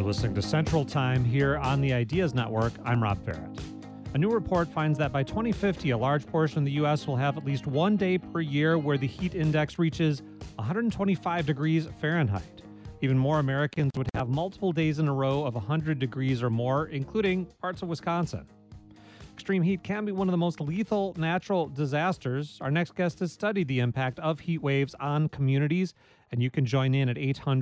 You're listening to Central Time here on the Ideas Network. I'm Rob Farrett. A new report finds that by 2050, a large portion of the U.S. will have at least one day per year where the heat index reaches 125 degrees Fahrenheit. Even more Americans would have multiple days in a row of 100 degrees or more, including parts of Wisconsin. Extreme heat can be one of the most lethal natural disasters. Our next guest has studied the impact of heat waves on communities, and you can join in at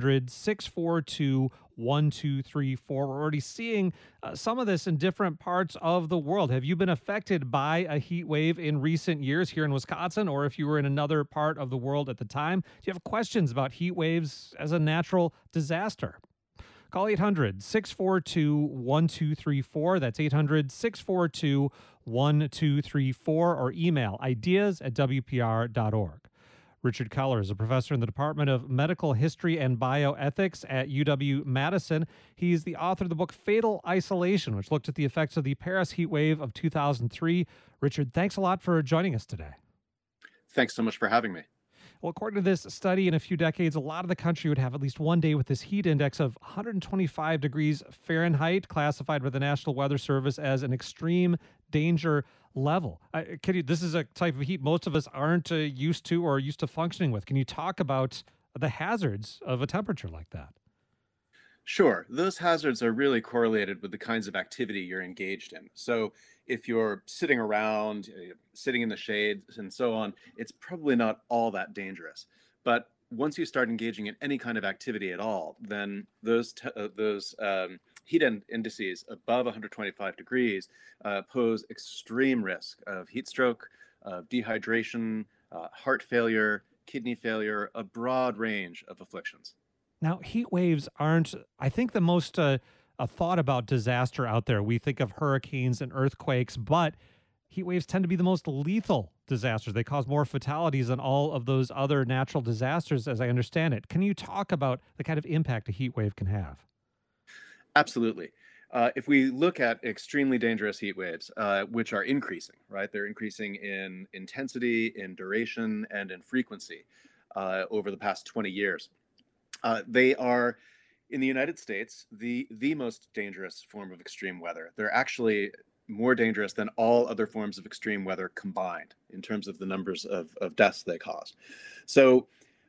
800-642-1234. We're already seeing some of this in different parts of the world. Have you been affected by a heat wave in recent years here in Wisconsin, or if you were in another part of the world at the time? Do you have questions about heat waves as a natural disaster? Call 800-642-1234. That's 800-642-1234, or email ideas@wpr.org. Richard Keller is a professor in the Department of Medical History and Bioethics at UW-Madison. He's the author of the book Fatal Isolation, which looked at the effects of the Paris heat wave of 2003. Richard, thanks a lot for joining us today. Thanks so much for having me. Well, according to this study, in a few decades, a lot of the country would have at least one day with this heat index of 125 degrees Fahrenheit, classified by the National Weather Service as an extreme danger level. This is a type of heat most of us aren't used to or used to functioning with. Can you talk about the hazards of a temperature like that? Sure. Those hazards are really correlated with the kinds of activity you're engaged in. So if you're sitting around, sitting in the shade and so on, it's probably not all that dangerous. But once you start engaging in any kind of activity at all, then those heat indices above 125 degrees pose extreme risk of heat stroke, of dehydration, heart failure, kidney failure, a broad range of afflictions. Now, heat waves aren't, I think, the most a thought about disaster out there. We think of hurricanes and earthquakes, but heat waves tend to be the most lethal disasters. They cause more fatalities than all of those other natural disasters, as I understand it. Can you talk about the kind of impact a heat wave can have? Absolutely. If we look at extremely dangerous heat waves, which are increasing, right? They're increasing in intensity, in duration, and in frequency over the past 20 years. They are, in the United States, the most dangerous form of extreme weather. They're actually more dangerous than all other forms of extreme weather combined in terms of the numbers of deaths they cause. So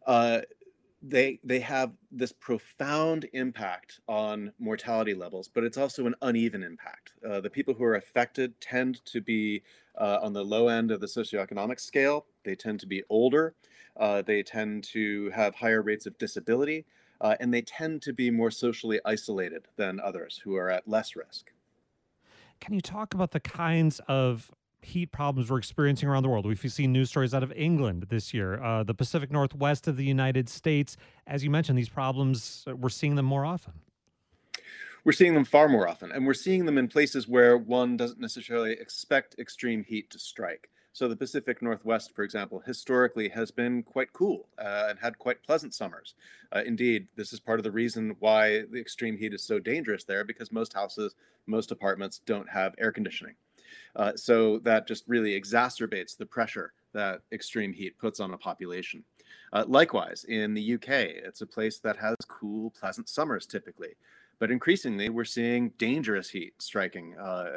they have this profound impact on mortality levels, but it's also an uneven impact. The people who are affected tend to be on the low end of the socioeconomic scale. They tend to be older. They tend to have higher rates of disability, and they tend to be more socially isolated than others who are at less risk. Can you talk about the kinds of heat problems we're experiencing around the world? We've seen news stories out of England this year, the Pacific Northwest of the United States. As you mentioned, these problems, we're seeing them more often. We're seeing them far more often, and we're seeing them in places where one doesn't necessarily expect extreme heat to strike. So the Pacific Northwest, for example, historically has been quite cool and had quite pleasant summers. Indeed, this is part of the reason why the extreme heat is so dangerous there, because most houses, most apartments don't have air conditioning. So that just really exacerbates the pressure that extreme heat puts on a population. Likewise, in the UK, it's a place that has cool, pleasant summers typically. But increasingly, we're seeing dangerous heat striking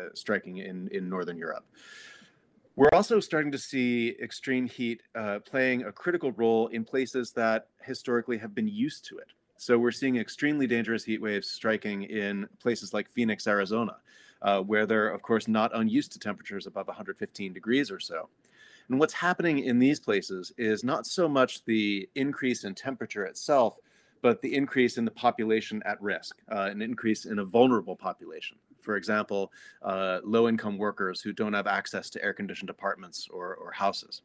in Northern Europe. We're also starting to see extreme heat playing a critical role in places that historically have been used to it. So we're seeing extremely dangerous heat waves striking in places like Phoenix, Arizona, where they're, of course, not unused to temperatures above 115 degrees or so. And what's happening in these places is not so much the increase in temperature itself, but the increase in the population at risk, an increase in a vulnerable population. For example, low-income workers who don't have access to air-conditioned apartments or houses.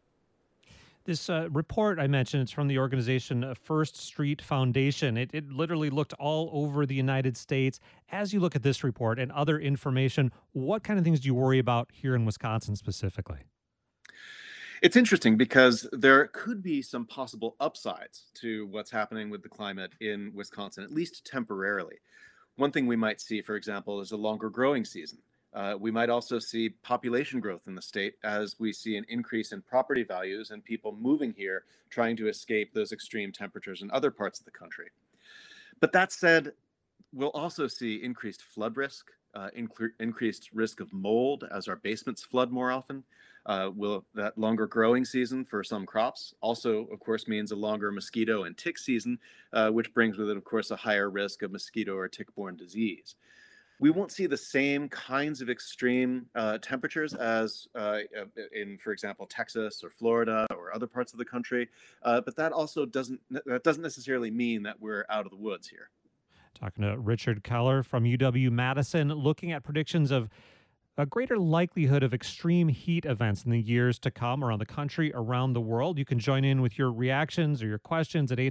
This report I mentioned, it's from the organization First Street Foundation. It literally looked all over the United States. As you look at this report and other information, what kind of things do you worry about here in Wisconsin specifically? It's interesting because there could be some possible upsides to what's happening with the climate in Wisconsin, at least temporarily. One thing we might see, for example, is a longer growing season. We might also see population growth in the state as we see an increase in property values and people moving here trying to escape those extreme temperatures in other parts of the country. But that said, We'll also see increased flood risk, increased risk of mold as our basements flood more often. Will that longer growing season for some crops also, of course, means a longer mosquito and tick season, which brings with it, of course, a higher risk of mosquito or tick-borne disease. We won't see the same kinds of extreme temperatures as in, for example, Texas or Florida or other parts of the country, but that doesn't necessarily mean that we're out of the woods here. Talking to Richard Keller from UW-Madison, looking at predictions of a greater likelihood of extreme heat events in the years to come around the country, around the world. You can join in with your reactions or your questions at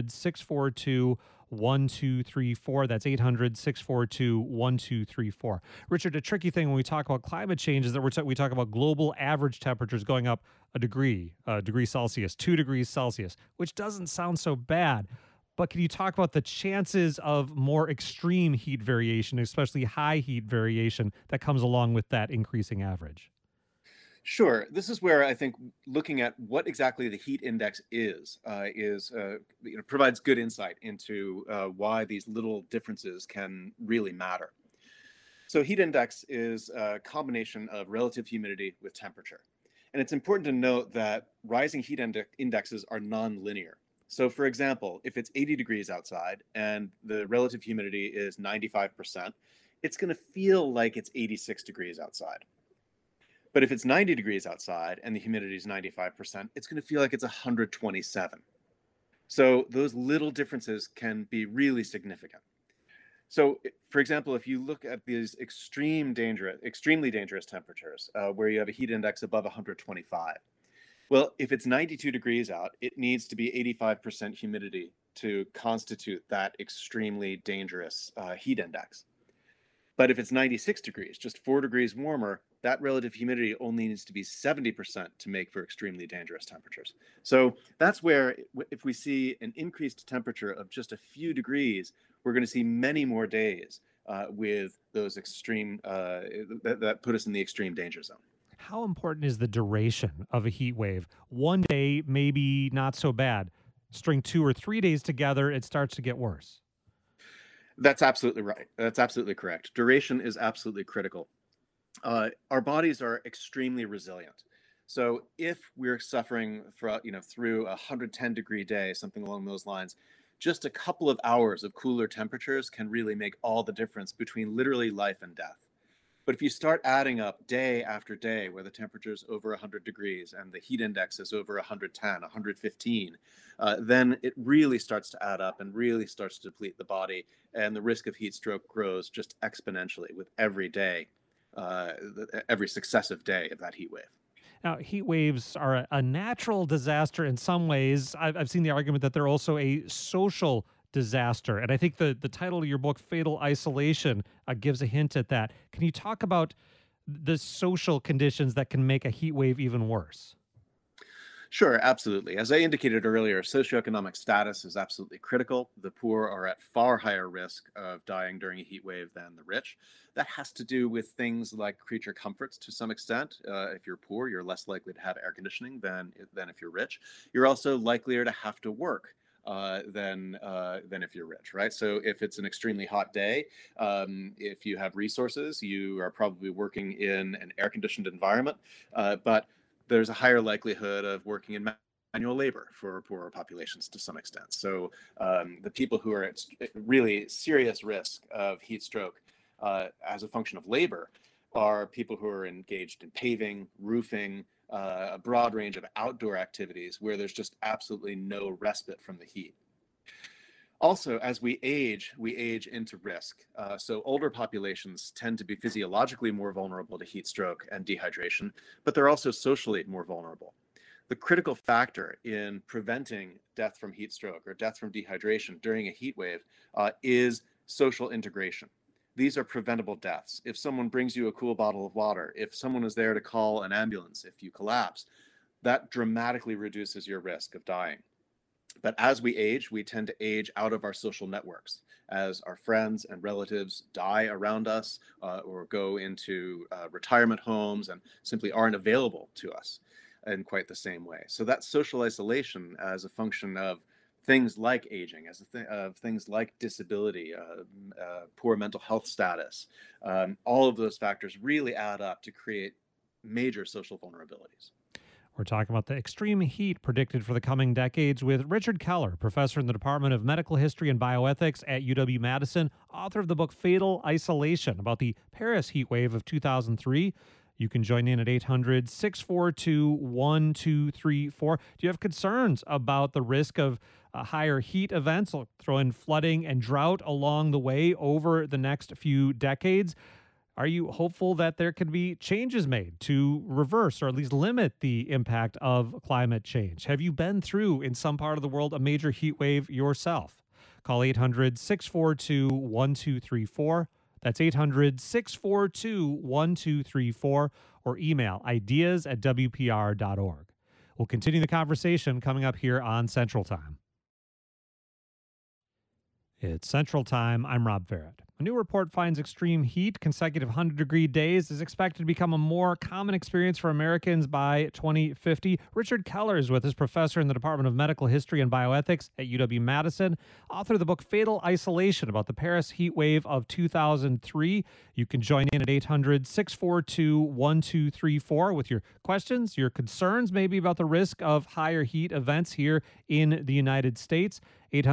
800-642-1234. That's 800-642-1234. Richard, a tricky thing when we talk about climate change is that we talk about global average temperatures going up a degree Celsius, 2 degrees Celsius, which doesn't sound so bad. But can you talk about the chances of more extreme heat variation, especially high heat variation, that comes along with that increasing average? Sure. This is where I think looking at what exactly the heat index provides good insight into why these little differences can really matter. So heat index is a combination of relative humidity with temperature. And it's important to note that rising heat indexes are nonlinear. So for example, if it's 80 degrees outside and the relative humidity is 95%, it's going to feel like it's 86 degrees outside. But if it's 90 degrees outside and the humidity is 95%, it's going to feel like it's 127. So those little differences can be really significant. So, for example, if you look at these extremely dangerous temperatures, where you have a heat index above 125, well, if it's 92 degrees out, it needs to be 85% humidity to constitute that extremely dangerous heat index. But if it's 96 degrees, just 4 degrees warmer, that relative humidity only needs to be 70% to make for extremely dangerous temperatures. So that's where, if we see an increased temperature of just a few degrees, we're going to see many more days with those extreme, that put us in the extreme danger zone. How important is the duration of a heat wave? One day, maybe not so bad. String 2 or 3 days together, it starts to get worse. That's absolutely right. That's absolutely correct. Duration is absolutely critical. Our bodies are extremely resilient. So if we're suffering through a 110-degree day, something along those lines, just a couple of hours of cooler temperatures can really make all the difference between literally life and death. But if you start adding up day after day where the temperature is over 100 degrees and the heat index is over 110, 115, then it really starts to add up and really starts to deplete the body. And the risk of heat stroke grows just exponentially with every day, every successive day of that heat wave. Now, heat waves are a natural disaster in some ways. I've seen the argument that they're also a social disaster. And I think the title of your book, Fatal Isolation, gives a hint at that. Can you talk about the social conditions that can make a heat wave even worse? Sure, absolutely. As I indicated earlier, socioeconomic status is absolutely critical. The poor are at far higher risk of dying during a heat wave than the rich. That has to do with things like creature comforts to some extent. If you're poor, you're less likely to have air conditioning than if you're rich. You're also likelier to have to work than if you're rich, right? So if it's an extremely hot day, if you have resources, you are probably working in an air-conditioned environment, but there's a higher likelihood of working in manual labor for poorer populations to some extent. So the people who are at really serious risk of heat stroke as a function of labor are people who are engaged in paving, roofing, a broad range of outdoor activities where there's just absolutely no respite from the heat. Also, as we age into risk. So older populations tend to be physiologically more vulnerable to heat stroke and dehydration, but they're also socially more vulnerable. The critical factor in preventing death from heat stroke or death from dehydration during a heat wave is social integration. These are preventable deaths. If someone brings you a cool bottle of water, if someone is there to call an ambulance, if you collapse, that dramatically reduces your risk of dying. But as we age, we tend to age out of our social networks as our friends and relatives die around us or go into retirement homes and simply aren't available to us in quite the same way. So that social isolation as a function of things like aging, things like disability, poor mental health status. All of those factors really add up to create major social vulnerabilities. We're talking about the extreme heat predicted for the coming decades with Richard Keller, professor in the Department of Medical History and Bioethics at UW-Madison, author of the book Fatal Isolation about the Paris heat wave of 2003. You can join in at 800-642-1234. Do you have concerns about the risk of higher heat events? I'll throw in flooding and drought along the way over the next few decades. Are you hopeful that there can be changes made to reverse or at least limit the impact of climate change? Have you been through, in some part of the world, a major heat wave yourself? Call 800-642-1234. That's 800-642-1234, or email ideas@wpr.org. We'll continue the conversation coming up here on Central Time. It's Central Time. I'm Rob Barrett. A new report finds extreme heat, consecutive 100-degree days, is expected to become a more common experience for Americans by 2050. Richard Keller is with us, professor in the Department of Medical History and Bioethics at UW-Madison, author of the book Fatal Isolation about the Paris heat wave of 2003. You can join in at 800-642-1234 with your questions, your concerns, maybe about the risk of higher heat events here in the United States.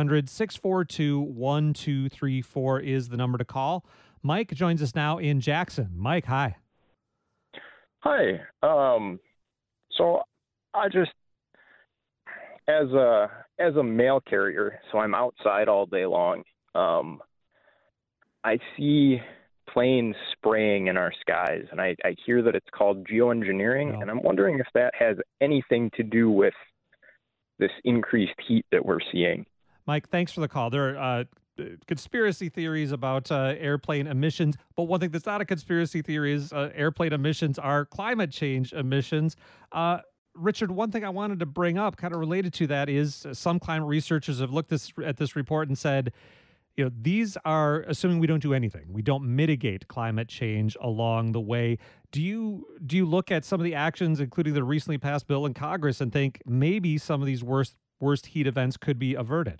800-642-1234 is the number to call. Mike joins us now in Jackson. Mike, hi. Hi. So I just, as a mail carrier, so I'm outside all day long. I see planes spraying in our skies, and I hear that it's called geoengineering, and I'm wondering if that has anything to do with this increased heat that we're seeing. Mike, thanks for the call. There are conspiracy theories about airplane emissions, but one thing that's not a conspiracy theory is airplane emissions are climate change emissions. Richard, one thing I wanted to bring up kind of related to that is some climate researchers have looked at this report and said, you know, these are assuming we don't do anything. We don't mitigate climate change along the way. Do you look at some of the actions, including the recently passed bill in Congress, and think maybe some of these worst heat events could be averted?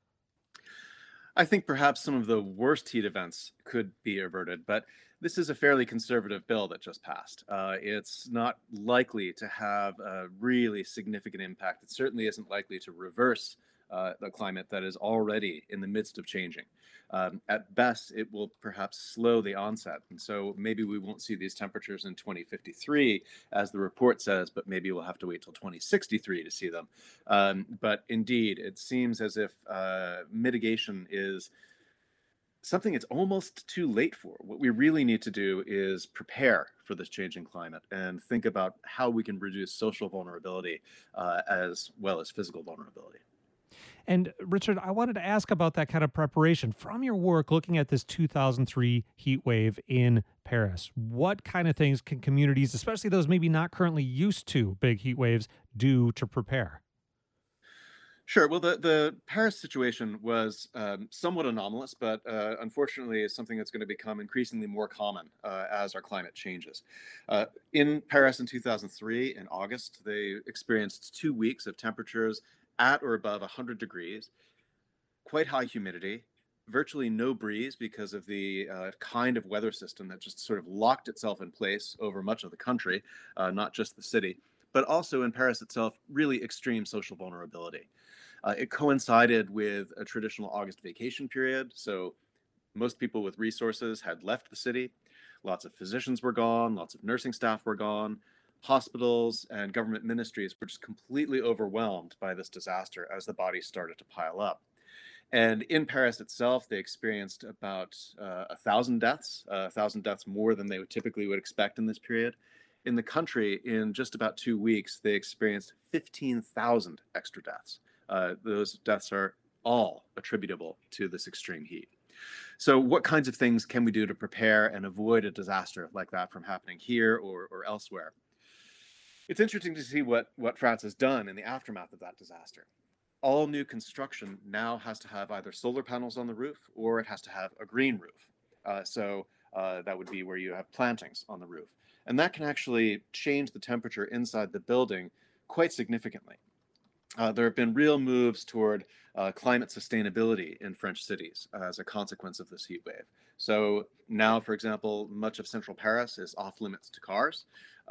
I think perhaps some of the worst heat events could be averted, but this is a fairly conservative bill that just passed. It's not likely to have a really significant impact. It certainly isn't likely to reverse the climate that is already in the midst of changing. At best, it will perhaps slow the onset. And so maybe we won't see these temperatures in 2053, as the report says, but maybe we'll have to wait till 2063 to see them. But indeed, it seems as if mitigation is something it's almost too late for. What we really need to do is prepare for this changing climate and think about how we can reduce social vulnerability as well as physical vulnerability. And Richard, I wanted to ask about that kind of preparation from your work looking at this 2003 heat wave in Paris. What kind of things can communities, especially those maybe not currently used to big heat waves, do to prepare? Sure. Well, the Paris situation was somewhat anomalous, but unfortunately is something that's going to become increasingly more common as our climate changes. In Paris in 2003, in August, they experienced 2 weeks of temperatures at or above 100 degrees, quite high humidity, virtually no breeze because of the kind of weather system that just sort of locked itself in place over much of the country, not just the city, but also in Paris itself, really extreme social vulnerability. It coincided with a traditional August vacation period, so most people with resources had left the city. Lots of physicians were gone, lots of nursing staff were gone. Hospitals and government ministries were just completely overwhelmed by this disaster as the bodies started to pile up. And in Paris itself, they experienced about 1,000 deaths, 1,000 deaths more than they would typically expect in this period. In the country, in just about 2 weeks, they experienced 15,000 extra deaths. Those deaths are all attributable to this extreme heat. So what kinds of things can we do to prepare and avoid a disaster like that from happening here or elsewhere? It's interesting to see what France has done in the aftermath of that disaster. All new construction now has to have either solar panels on the roof or it has to have a green roof. So that would be where you have plantings on the roof. And that can actually change the temperature inside the building quite significantly. There have been real moves toward climate sustainability in French cities as a consequence of this heat wave. So now, for example, much of central Paris is off limits to cars.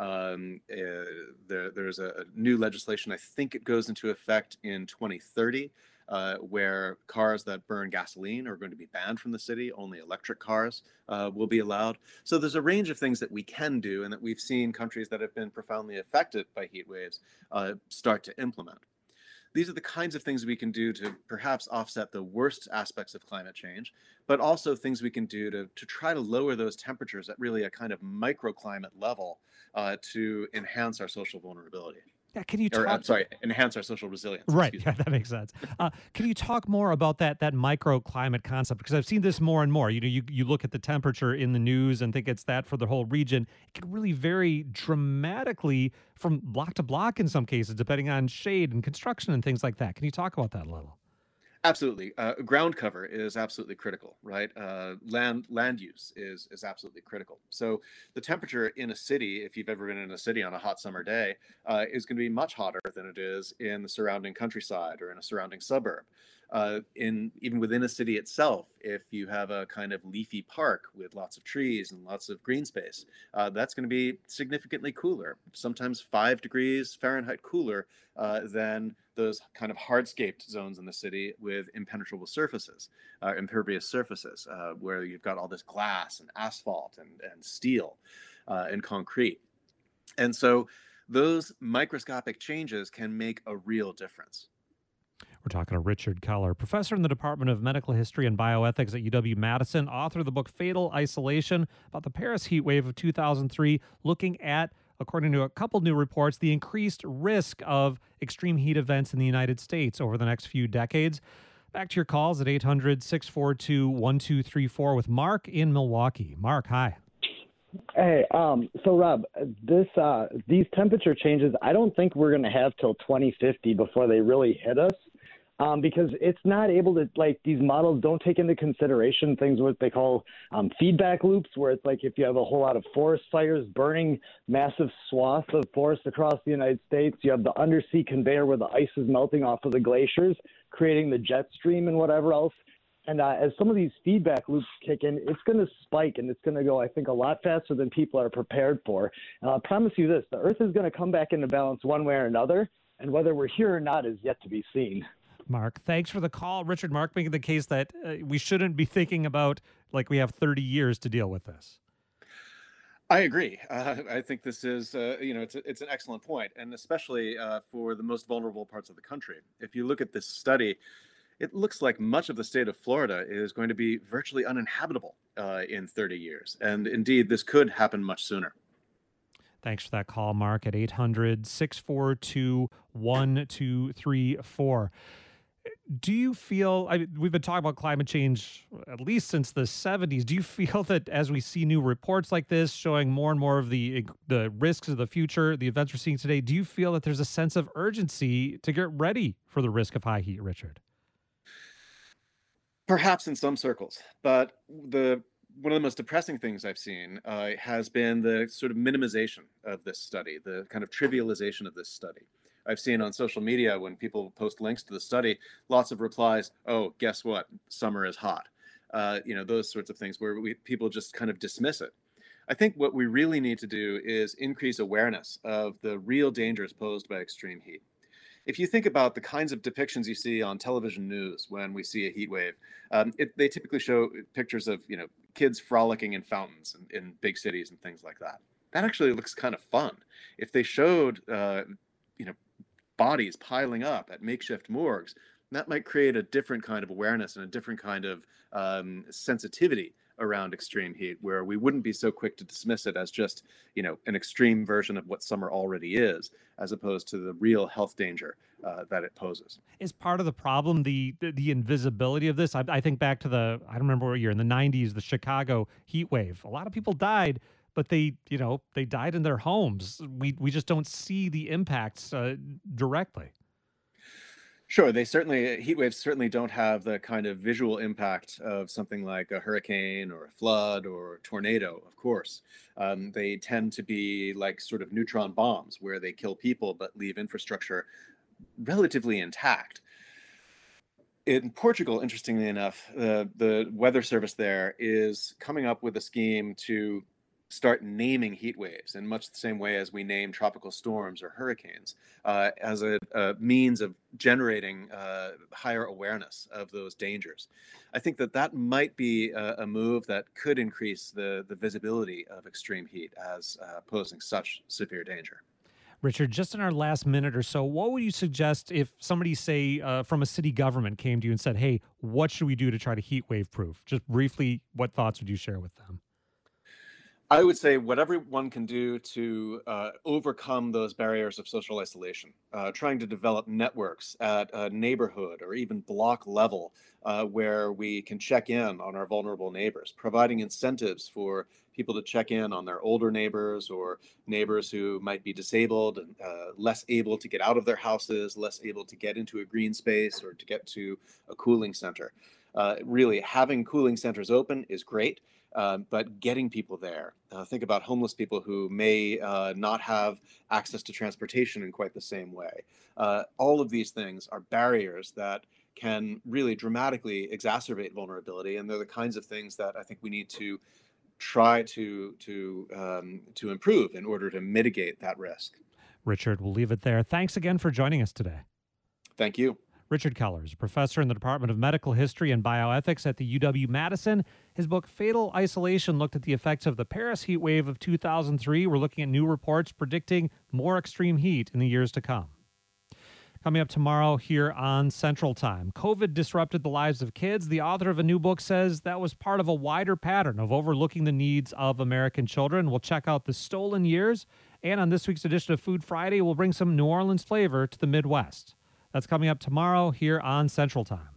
There's a new legislation, I think it goes into effect in 2030, where cars that burn gasoline are going to be banned from the city. Only electric cars will be allowed. So there's a range of things that we can do and that we've seen countries that have been profoundly affected by heat waves start to implement. These are the kinds of things we can do to perhaps offset the worst aspects of climate change, but also things we can do to try to lower those temperatures at really a kind of microclimate level to enhance our social vulnerability. Yeah, can you Or, talk? I'm sorry, enhance our social resilience. Right. Excuse Yeah, me. that makes sense. Can you talk more about that microclimate concept? Because I've seen this more and more. You look at the temperature in the news and think it's that for the whole region. It can really vary dramatically from block to block in some cases, depending on shade and construction and things like that. Can you talk about that a little? Absolutely. Ground cover is absolutely critical, right? Land use is absolutely critical. So the temperature in a city, if you've ever been in a city on a hot summer day, is going to be much hotter than it is in the surrounding countryside or in a surrounding suburb. Even within a city itself, if you have a kind of leafy park with lots of trees and lots of green space, that's going to be significantly cooler, sometimes 5 degrees Fahrenheit cooler than those kind of hardscaped zones in the city with impenetrable surfaces, impervious surfaces, where you've got all this glass and asphalt and steel and concrete. And so those microscopic changes can make a real difference. We're talking to Richard Keller, professor in the Department of Medical History and Bioethics at UW-Madison, author of the book Fatal Isolation, about the Paris heat wave of 2003, looking at, according to a couple new reports, the increased risk of extreme heat events in the United States over the next few decades. Back to your calls at 800-642-1234 with Mark in Milwaukee. Mark, hi. Hey, so Rob, these temperature changes, I don't think we're going to have till 2050 before they really hit us. Because it's not able to, like, these models don't take into consideration things what they call feedback loops, where it's like if you have a whole lot of forest fires burning massive swaths of forest across the United States, you have the undersea conveyor where the ice is melting off of the glaciers, creating the jet stream and whatever else. And as some of these feedback loops kick in, it's going to spike, and it's going to go, I think, a lot faster than people are prepared for. And I'll promise you this, the Earth is going to come back into balance one way or another, and whether we're here or not is yet to be seen. Mark, thanks for the call. Richard, Mark making the case that we shouldn't be thinking about like we have 30 years to deal with this. I agree. I think this is, it's an excellent point, and especially for the most vulnerable parts of the country. If you look at this study, it looks like much of the state of Florida is going to be virtually uninhabitable in 30 years. And indeed, this could happen much sooner. Thanks for that call, Mark, at 800-642-1234. Do you feel, we've been talking about climate change at least since the 70s. Do you feel that as we see new reports like this showing more and more of the risks of the future, the events we're seeing today, do you feel that there's a sense of urgency to get ready for the risk of high heat, Richard? Perhaps in some circles, but one of the most depressing things I've seen has been the sort of minimization of this study, the kind of trivialization of this study. I've seen on social media when people post links to the study, lots of replies, oh, guess what? Summer is hot. Those sorts of things where people just kind of dismiss it. I think what we really need to do is increase awareness of the real dangers posed by extreme heat. If you think about the kinds of depictions you see on television news when we see a heat wave, they typically show pictures of kids frolicking in fountains in big cities and things like that. That actually looks kind of fun. If they showed bodies piling up at makeshift morgues, that might create a different kind of awareness and a different kind of sensitivity around extreme heat, where we wouldn't be so quick to dismiss it as just an extreme version of what summer already is, as opposed to the real health danger that it poses. Is part of the problem the invisibility of this? I think back to I don't remember what year, in the 90s, the Chicago heat wave. A lot of people died, but they died in their homes. We just don't see the impacts directly. Sure, heat waves certainly don't have the kind of visual impact of something like a hurricane or a flood or a tornado, of course. They tend to be like sort of neutron bombs, where they kill people but leave infrastructure relatively intact. In Portugal, interestingly enough, the weather service there is coming up with a scheme to start naming heat waves in much the same way as we name tropical storms or hurricanes, as a means of generating higher awareness of those dangers. I think that that might be a move that could increase the visibility of extreme heat as posing such severe danger. Richard, just in our last minute or so, what would you suggest if somebody, say, from a city government came to you and said, hey, what should we do to try to heat wave proof? Just briefly, what thoughts would you share with them? I would say whatever one can do to overcome those barriers of social isolation, trying to develop networks at a neighborhood or even block level where we can check in on our vulnerable neighbors, providing incentives for people to check in on their older neighbors or neighbors who might be disabled and less able to get out of their houses, less able to get into a green space or to get to a cooling center. Really, having cooling centers open is great. But getting people there, think about homeless people who may not have access to transportation in quite the same way. All of these things are barriers that can really dramatically exacerbate vulnerability, and they're the kinds of things that I think we need to try to improve in order to mitigate that risk. Richard, we'll leave it there. Thanks again for joining us today. Thank you. Richard Keller is a professor in the Department of Medical History and Bioethics at the UW-Madison. His book, Fatal Isolation, looked at the effects of the Paris heat wave of 2003. We're looking at new reports predicting more extreme heat in the years to come. Coming up tomorrow here on Central Time, COVID disrupted the lives of kids. The author of a new book says that was part of a wider pattern of overlooking the needs of American children. We'll check out the stolen years. And on this week's edition of Food Friday, we'll bring some New Orleans flavor to the Midwest. That's coming up tomorrow here on Central Time.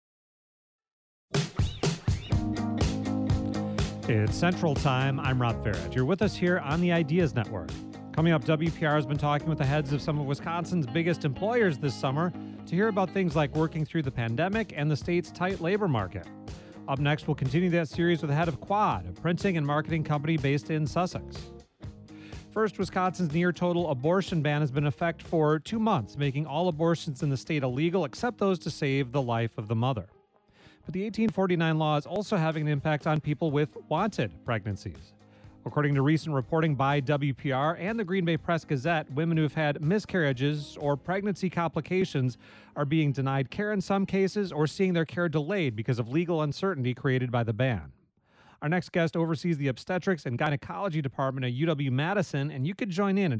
It's Central Time. I'm Rob Barrett. You're with us here on the Ideas Network. Coming up, WPR has been talking with the heads of some of Wisconsin's biggest employers this summer to hear about things like working through the pandemic and the state's tight labor market. Up next, we'll continue that series with the head of Quad, a printing and marketing company based in Sussex. First, Wisconsin's near-total abortion ban has been in effect for 2 months, making all abortions in the state illegal except those to save the life of the mother. But the 1849 law is also having an impact on people with wanted pregnancies. According to recent reporting by WPR and the Green Bay Press Gazette, women who have had miscarriages or pregnancy complications are being denied care in some cases or seeing their care delayed because of legal uncertainty created by the ban. Our next guest oversees the obstetrics and gynecology department at UW-Madison, and you could join in at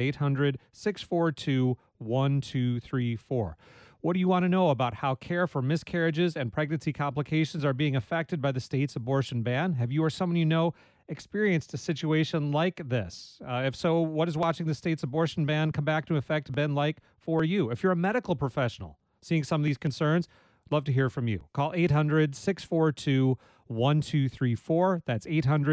800-642-1234. What do you want to know about how care for miscarriages and pregnancy complications are being affected by the state's abortion ban? Have you or someone you know experienced a situation like this? If so, what has watching the state's abortion ban come back to effect been like for you? If you're a medical professional seeing some of these concerns, love to hear from you. Call 800-642-1234. That's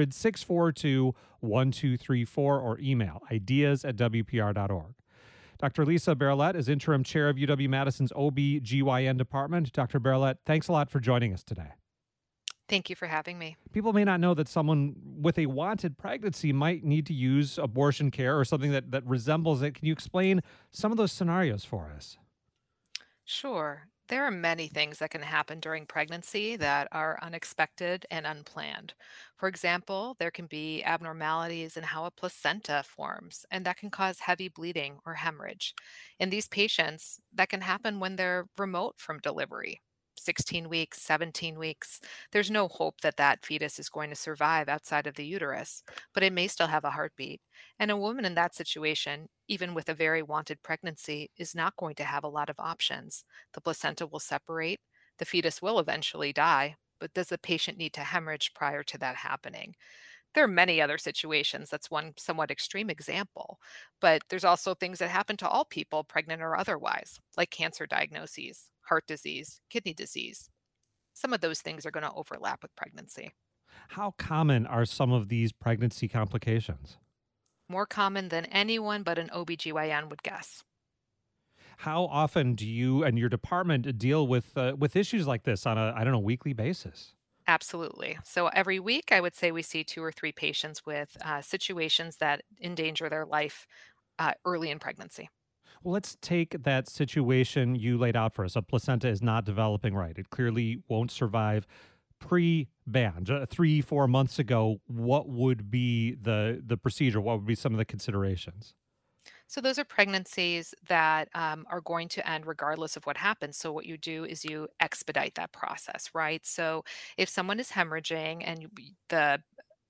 800-642-1234 or email ideas@wpr.org. Dr. Lisa Barolette is interim chair of UW-Madison's OB/GYN department. Dr. Barolette, thanks a lot for joining us today. Thank you for having me. People may not know that someone with a wanted pregnancy might need to use abortion care or something that resembles it. Can you explain some of those scenarios for us? Sure. There are many things that can happen during pregnancy that are unexpected and unplanned. For example, there can be abnormalities in how a placenta forms, and that can cause heavy bleeding or hemorrhage. In these patients, that can happen when they're remote from delivery. 16 weeks, 17 weeks. There's no hope that that fetus is going to survive outside of the uterus, but it may still have a heartbeat. And a woman in that situation, even with a very wanted pregnancy, is not going to have a lot of options. The placenta will separate, the fetus will eventually die, but does the patient need to hemorrhage prior to that happening? There are many other situations. That's one somewhat extreme example. But there's also things that happen to all people, pregnant or otherwise, like cancer diagnoses, heart disease, kidney disease. Some of those things are going to overlap with pregnancy. How common are some of these pregnancy complications? More common than anyone but an OB/GYN would guess. How often do you and your department deal with issues like this on a weekly basis? Absolutely. So every week, I would say we see 2 or 3 patients with situations that endanger their life early in pregnancy. Well, let's take that situation you laid out for us. A placenta is not developing right. It clearly won't survive pre-ban. 3, 4 months ago, what would be the procedure? What would be some of the considerations? So those are pregnancies that are going to end regardless of what happens. So what you do is you expedite that process, right? So if someone is hemorrhaging and the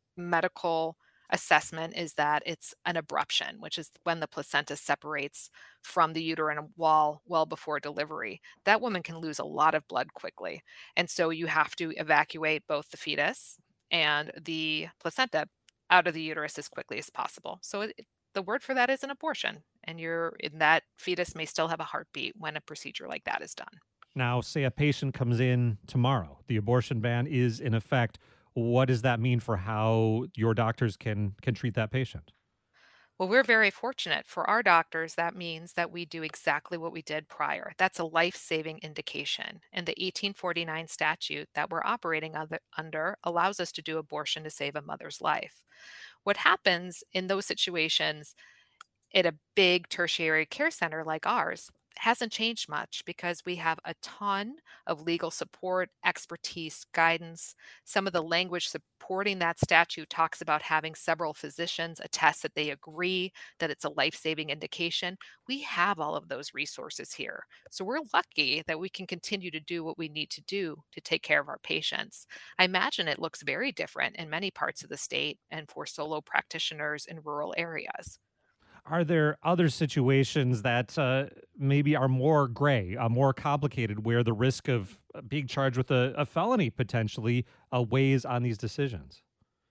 medical assessment is that it's an abruption, which is when the placenta separates from the uterine wall well before delivery. That woman can lose a lot of blood quickly. And so you have to evacuate both the fetus and the placenta out of the uterus as quickly as possible. So the word for that is an abortion. And that fetus may still have a heartbeat when a procedure like that is done. Now, say a patient comes in tomorrow, the abortion ban is in effect. What does that mean for how your doctors can treat that patient? Well, we're very fortunate. For our doctors, that means that we do exactly what we did prior. That's a life saving indication. And the 1849 statute that we're operating under allows us to do abortion to save a mother's life. What happens in those situations at a big tertiary care center like ours hasn't changed much because we have a ton of legal support, expertise, guidance. Some of the language supporting that statute talks about having several physicians attest that they agree that it's a life saving indication. We have all of those resources here. So we're lucky that we can continue to do what we need to do to take care of our patients. I imagine it looks very different in many parts of the state and for solo practitioners in rural areas. Are there other situations that maybe are more gray, more complicated, where the risk of being charged with a felony potentially weighs on these decisions?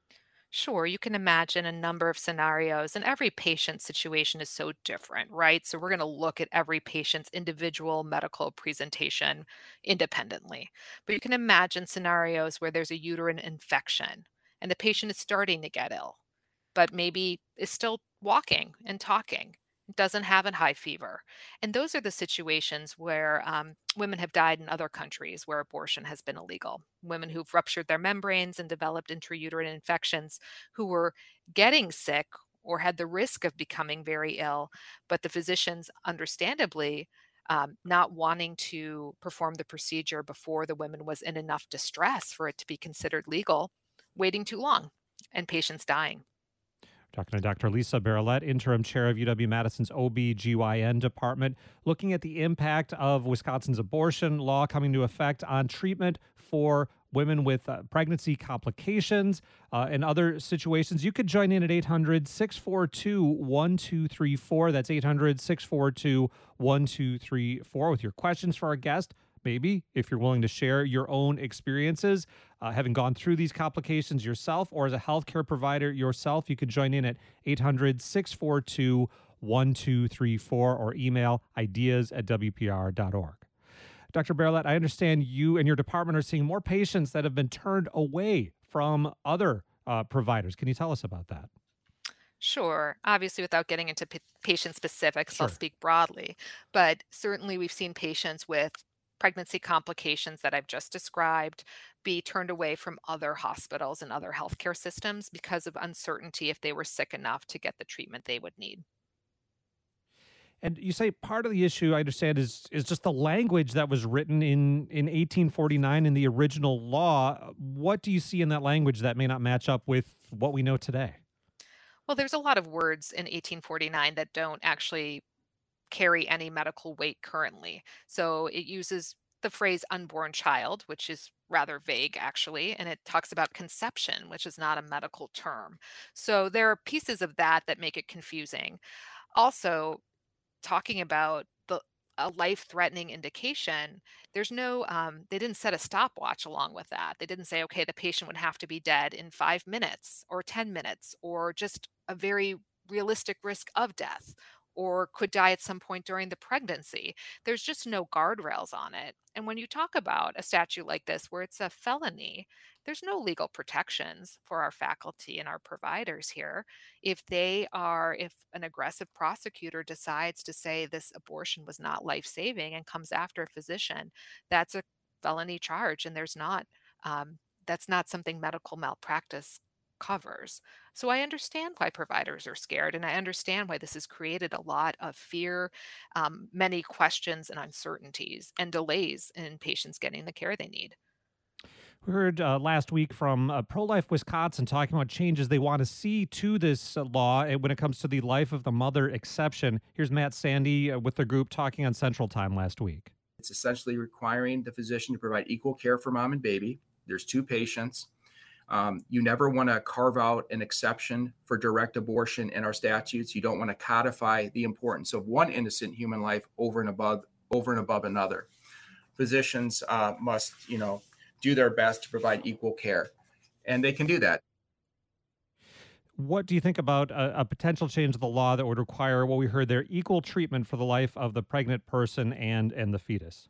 Sure, you can imagine a number of scenarios, and every patient situation is so different, right? So, we're going to look at every patient's individual medical presentation independently. But you can imagine scenarios where there's a uterine infection and the patient is starting to get ill, but maybe is still walking and talking, doesn't have a high fever. And those are the situations where women have died in other countries where abortion has been illegal. Women who've ruptured their membranes and developed intrauterine infections who were getting sick or had the risk of becoming very ill, but the physicians, understandably, not wanting to perform the procedure before the woman was in enough distress for it to be considered legal, waiting too long, and patients dying. Talking to Dr. Lisa Barolette, interim chair of UW-Madison's OB/GYN department, looking at the impact of Wisconsin's abortion law coming into effect on treatment for women with pregnancy complications and other situations. You could join in at 800-642-1234. That's 800-642-1234 with your questions for our guest. Maybe if you're willing to share your own experiences, having gone through these complications yourself, or as a healthcare provider yourself, you can join in at 800-642-1234 or email ideas@wpr.org. Dr. Barolette, I understand you and your department are seeing more patients that have been turned away from other providers. Can you tell us about that? Sure. Obviously, without getting into patient specifics, I'll Sure. speak broadly. But certainly, we've seen patients with pregnancy complications that I've just described be turned away from other hospitals and other healthcare systems because of uncertainty if they were sick enough to get the treatment they would need. And you say part of the issue, I understand, is just the language that was written in 1849 in the original law. What do you see in that language that may not match up with what we know today? Well, there's a lot of words in 1849 that don't actually carry any medical weight currently. So it uses the phrase unborn child, which is rather vague actually, and it talks about conception, which is not a medical term. So there are pieces of that that make it confusing. Also, talking about a life-threatening indication, there's no they didn't set a stopwatch along with that. They didn't say, okay, the patient would have to be dead in 5 minutes or 10 minutes or just a very realistic risk of death or could die at some point during the pregnancy. There's just no guardrails on it. And when you talk about a statute like this where it's a felony, there's no legal protections for our faculty and our providers here. If an aggressive prosecutor decides to say this abortion was not life saving and comes after a physician, that's a felony charge. And that's not something medical malpractice covers. So I understand why providers are scared, and I understand why this has created a lot of fear, many questions and uncertainties, and delays in patients getting the care they need. We heard last week from Pro Life Wisconsin talking about changes they want to see to this law when it comes to the life of the mother exception. Here's Matt Sandy with the group talking on Central Time last week. It's essentially requiring the physician to provide equal care for mom and baby. There's two patients. You never want to carve out an exception for direct abortion in our statutes. You don't want to codify the importance of one innocent human life over and above another. Physicians must, do their best to provide equal care, and they can do that. What do you think about a potential change to the law that would require what we heard there, equal treatment for the life of the pregnant person and the fetus?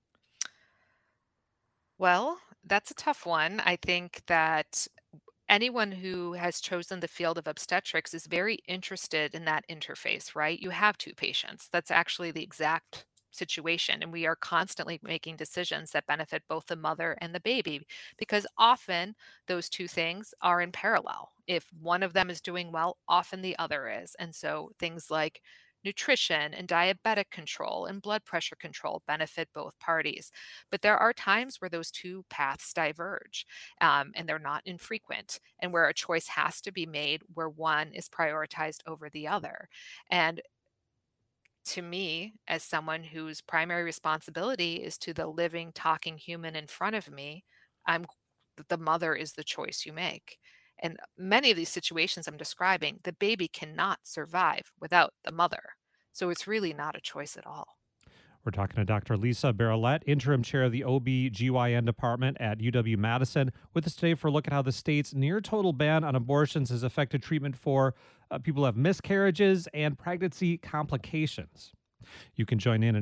Well, that's a tough one. I think that anyone who has chosen the field of obstetrics is very interested in that interface, right? You have two patients. That's actually the exact situation. And we are constantly making decisions that benefit both the mother and the baby because often those two things are in parallel. If one of them is doing well, often the other is. And so things like nutrition and diabetic control and blood pressure control benefit both parties. But there are times where those two paths diverge, and they're not infrequent, and where a choice has to be made where one is prioritized over the other. And to me, as someone whose primary responsibility is to the living, talking human in front of me, I'm the mother is the choice you make. And many of these situations I'm describing, the baby cannot survive without the mother. So it's really not a choice at all. We're talking to Dr. Lisa Barolette, interim chair of the OB/GYN department at UW-Madison, with us today for a look at how the state's near total ban on abortions has affected treatment for people who have miscarriages and pregnancy complications. You can join in at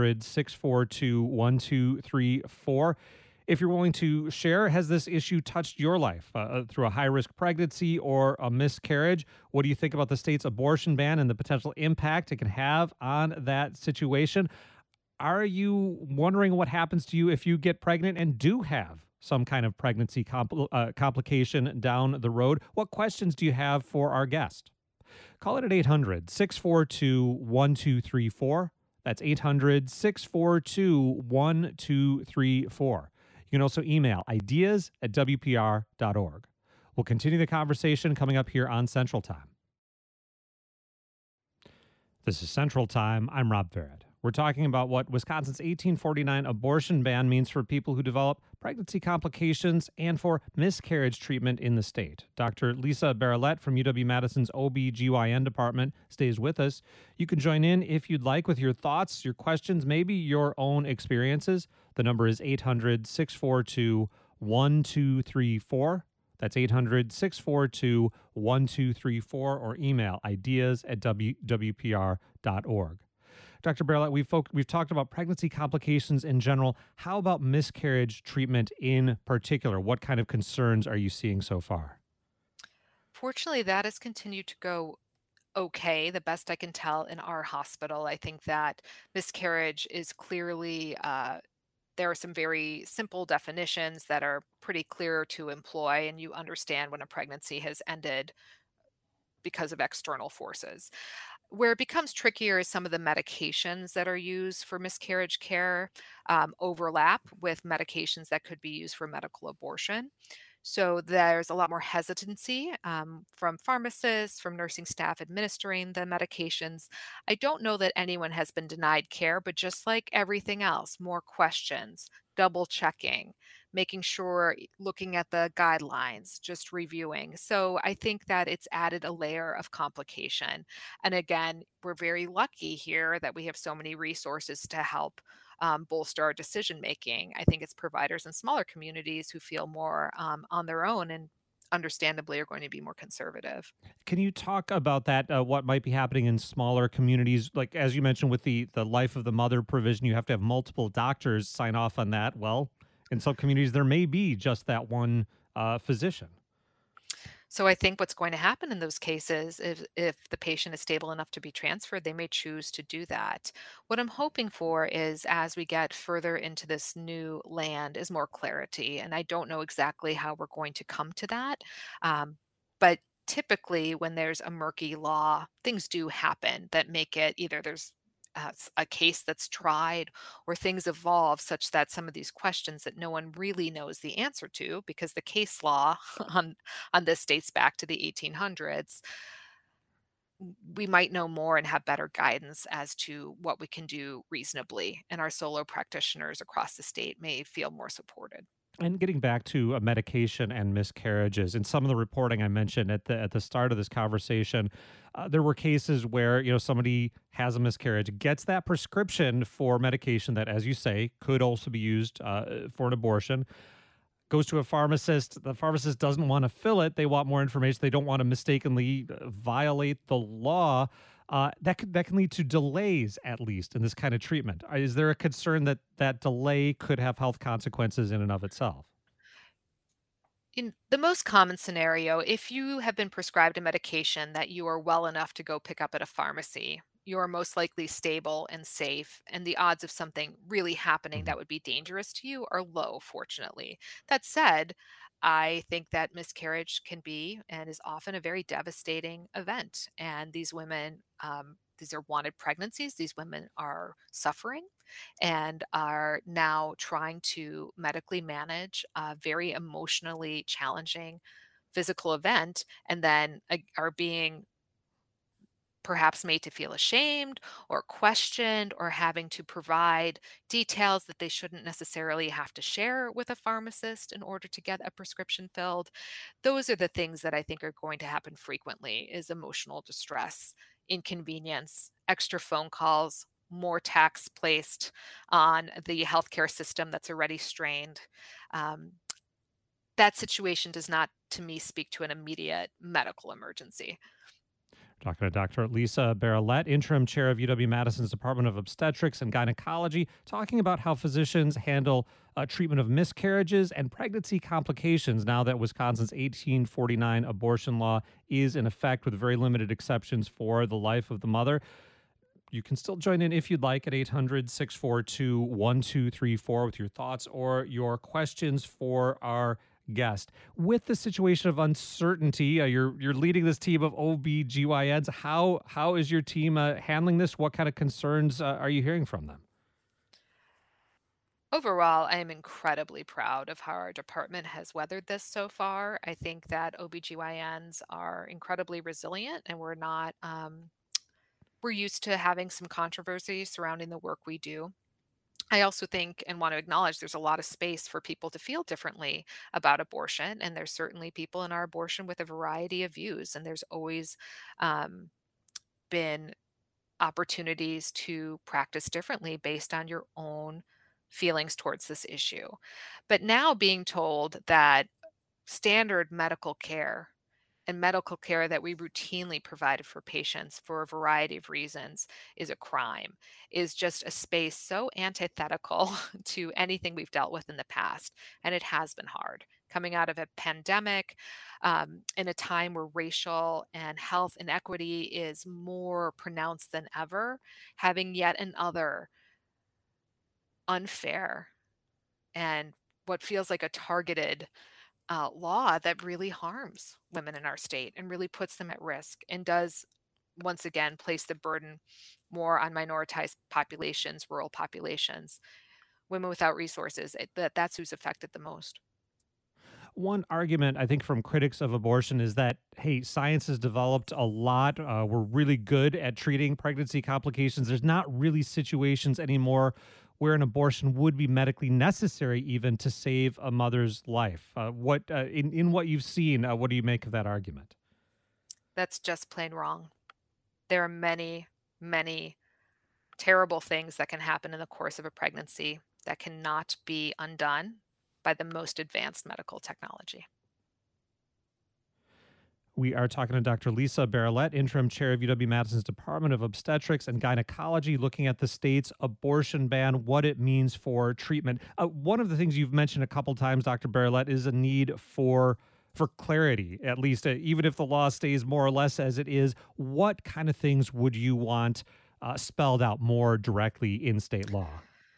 800-642-1234. If you're willing to share, has this issue touched your life through a high-risk pregnancy or a miscarriage? What do you think about the state's abortion ban and the potential impact it can have on that situation? Are you wondering what happens to you if you get pregnant and do have some kind of pregnancy complication down the road? What questions do you have for our guest? Call it at 800-642-1234. That's 800-642-1234. You can also email ideas@wpr.org. We'll continue the conversation coming up here on Central Time. This is Central Time. I'm Rob Farrett. We're talking about what Wisconsin's 1849 abortion ban means for people who develop pregnancy complications and for miscarriage treatment in the state. Dr. Lisa Barolette from UW-Madison's OB/GYN department stays with us. You can join in if you'd like with your thoughts, your questions, maybe your own experiences. The number is 800-642-1234. That's 800-642-1234 or email ideas@wpr.org. Dr. Barolette, we've talked about pregnancy complications in general. How about miscarriage treatment in particular? What kind of concerns are you seeing so far? Fortunately, that has continued to go okay, the best I can tell in our hospital. I think that miscarriage is clearly, there are some very simple definitions that are pretty clear to employ, and you understand when a pregnancy has ended because of external forces. Where it becomes trickier is some of the medications that are used for miscarriage care overlap with medications that could be used for medical abortion. So there's a lot more hesitancy from pharmacists, from nursing staff administering the medications. I don't know that anyone has been denied care, but just like everything else, more questions, double checking, making sure, looking at the guidelines, just reviewing. So I think that it's added a layer of complication. And again, we're very lucky here that we have so many resources to help bolster our decision making. I think it's providers in smaller communities who feel more on their own and understandably are going to be more conservative. Can you talk about that? What might be happening in smaller communities? Like, as you mentioned, with the life of the mother provision, you have to have multiple doctors sign off on that. Well, in some communities, there may be just that one physician. So I think what's going to happen in those cases, if the patient is stable enough to be transferred, they may choose to do that. What I'm hoping for is as we get further into this new land is more clarity. And I don't know exactly how we're going to come to that. But typically, when there's a murky law, things do happen that make it either there's a case that's tried or things evolve such that some of these questions that no one really knows the answer to because the case law on this dates back to the 1800s, we might know more and have better guidance as to what we can do reasonably, and our solo practitioners across the state may feel more supported. And getting back to medication and miscarriages, in some of the reporting I mentioned at the start of this conversation, there were cases where somebody has a miscarriage, gets that prescription for medication that, as you say, could also be used for an abortion, goes to a pharmacist. The pharmacist doesn't want to fill it. They want more information. They don't want to mistakenly violate the law. That can lead to delays, at least, in this kind of treatment. Is there a concern that that delay could have health consequences in and of itself? In the most common scenario, if you have been prescribed a medication that you are well enough to go pick up at a pharmacy, you are most likely stable and safe, and the odds of something really happening Mhm. that would be dangerous to you are low, fortunately. That said, I think that miscarriage can be and is often a very devastating event. And these women, these are wanted pregnancies, these women are suffering and are now trying to medically manage a very emotionally challenging physical event and then are being perhaps made to feel ashamed or questioned or having to provide details that they shouldn't necessarily have to share with a pharmacist in order to get a prescription filled. Those are the things that I think are going to happen frequently is emotional distress, inconvenience, extra phone calls, more tax placed on the healthcare system that's already strained. Um, that situation does not, to me, speak to an immediate medical emergency. Talking to Dr. Lisa Barolette, interim chair of UW-Madison's Department of Obstetrics and Gynecology, talking about how physicians handle treatment of miscarriages and pregnancy complications now that Wisconsin's 1849 abortion law is in effect with very limited exceptions for the life of the mother. You can still join in if you'd like at 800-642-1234 with your thoughts or your questions for our guest. With the situation of uncertainty, you're leading this team of OB/GYNs. How is your team handling this? What kind of concerns are you hearing from them? Overall, I am incredibly proud of how our department has weathered this so far. I think that OB/GYNs are incredibly resilient and we're used to having some controversy surrounding the work we do. I also think and want to acknowledge there's a lot of space for people to feel differently about abortion. And there's certainly people in our abortion with a variety of views. And there's always um, been opportunities to practice differently based on your own feelings towards this issue. But now being told that standard medical care and medical care that we routinely provided for patients for a variety of reasons is a crime, is just a space so antithetical to anything we've dealt with in the past. And it has been hard. Coming out of a pandemic, in a time where racial and health inequity is more pronounced than ever, having yet another unfair and what feels like a targeted law that really harms women in our state and really puts them at risk and does once again place the burden more on minoritized populations, rural populations, women without resources. That's who's affected the most. One argument, I think, from critics of abortion is that, hey, science has developed a lot. We're really good at treating pregnancy complications. There's not really situations anymore where an abortion would be medically necessary even to save a mother's life. In what you've seen, what do you make of that argument? That's just plain wrong. There are many, many terrible things that can happen in the course of a pregnancy that cannot be undone by the most advanced medical technology. We are talking to Dr. Lisa Barolette, interim chair of UW-Madison's Department of Obstetrics and Gynecology, looking at the state's abortion ban, what it means for treatment. One of the things you've mentioned a couple times, Dr. Barolette, is a need for clarity, at least, even if the law stays more or less as it is. What kind of things would you want spelled out more directly in state law?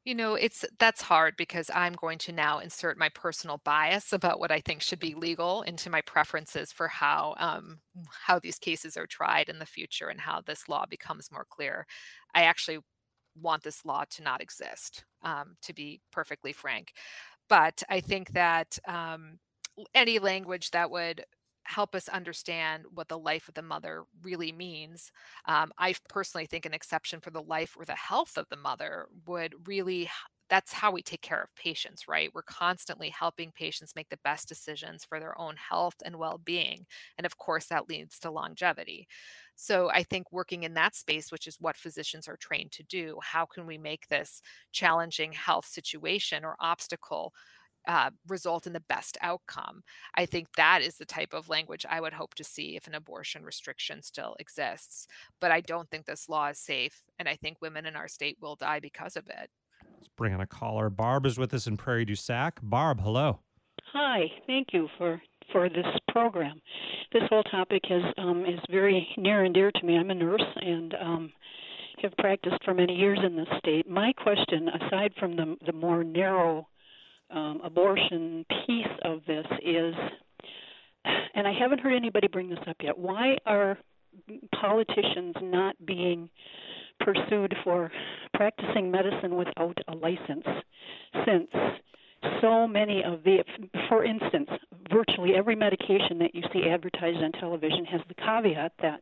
That's hard because I'm going to now insert my personal bias about what I think should be legal into my preferences for how these cases are tried in the future and how this law becomes more clear. I actually want this law to not exist, to be perfectly frank. But I think that any language that would help us understand what the life of the mother really means. I personally think an exception for the life or the health of the mother would really, that's how we take care of patients, right? We're constantly helping patients make the best decisions for their own health and well being. And of course, that leads to longevity. So I think working in that space, which is what physicians are trained to do, how can we make this challenging health situation or obstacle result in the best outcome? I think that is the type of language I would hope to see if an abortion restriction still exists. But I don't think this law is safe, and I think women in our state will die because of it. Let's bring on a caller. Barb is with us in Prairie du Sac. Barb, hello. Hi, thank you for this program. This whole topic is very near and dear to me. I'm a nurse and have practiced for many years in this state. My question, aside from the more narrow abortion piece of this is, and I haven't heard anybody bring this up yet, why are politicians not being pursued for practicing medicine without a license, since so many of for instance, virtually every medication that you see advertised on television has the caveat that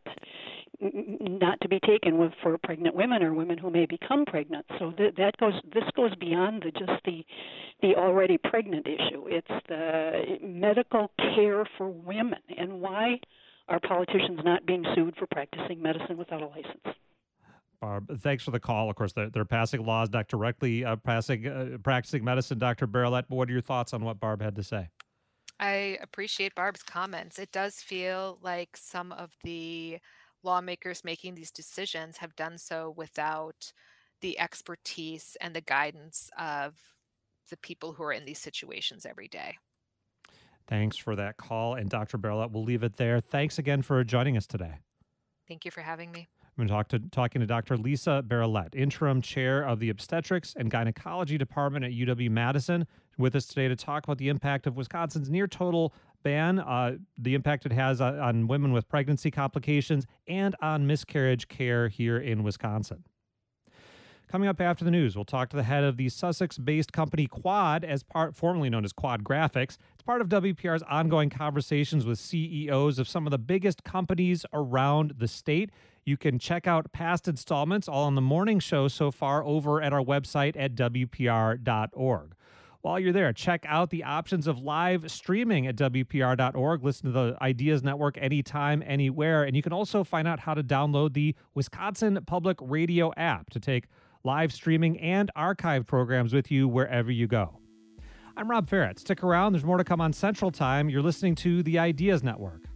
not to be taken for pregnant women or women who may become pregnant. So this goes beyond just the already pregnant issue. It's the medical care for women, and why are politicians not being sued for practicing medicine without a license? Barb, thanks for the call. Of course, they're passing laws not directly practicing medicine, Dr. Berlet. But what are your thoughts on what Barb had to say? I appreciate Barb's comments. It does feel like some of the lawmakers making these decisions have done so without the expertise and the guidance of the people who are in these situations every day. Thanks for that call. And Dr. Berlet, we'll leave it there. Thanks again for joining us today. Thank you for having me. I'm talking to Dr. Lisa Berlet, interim chair of the Obstetrics and Gynecology Department at UW-Madison, with us today to talk about the impact of Wisconsin's near-total ban, the impact it has on women with pregnancy complications, and on miscarriage care here in Wisconsin. Coming up after the news, we'll talk to the head of the Sussex-based company Quad, formerly known as Quad Graphics. It's part of WPR's ongoing conversations with CEOs of some of the biggest companies around the state. You can check out past installments all on the morning show so far over at our website at WPR.org. While you're there, check out the options of live streaming at WPR.org. Listen to the Ideas Network anytime, anywhere. And you can also find out how to download the Wisconsin Public Radio app to take live streaming and archive programs with you wherever you go. I'm Rob Ferret. Stick around. There's more to come on Central Time. You're listening to the Ideas Network.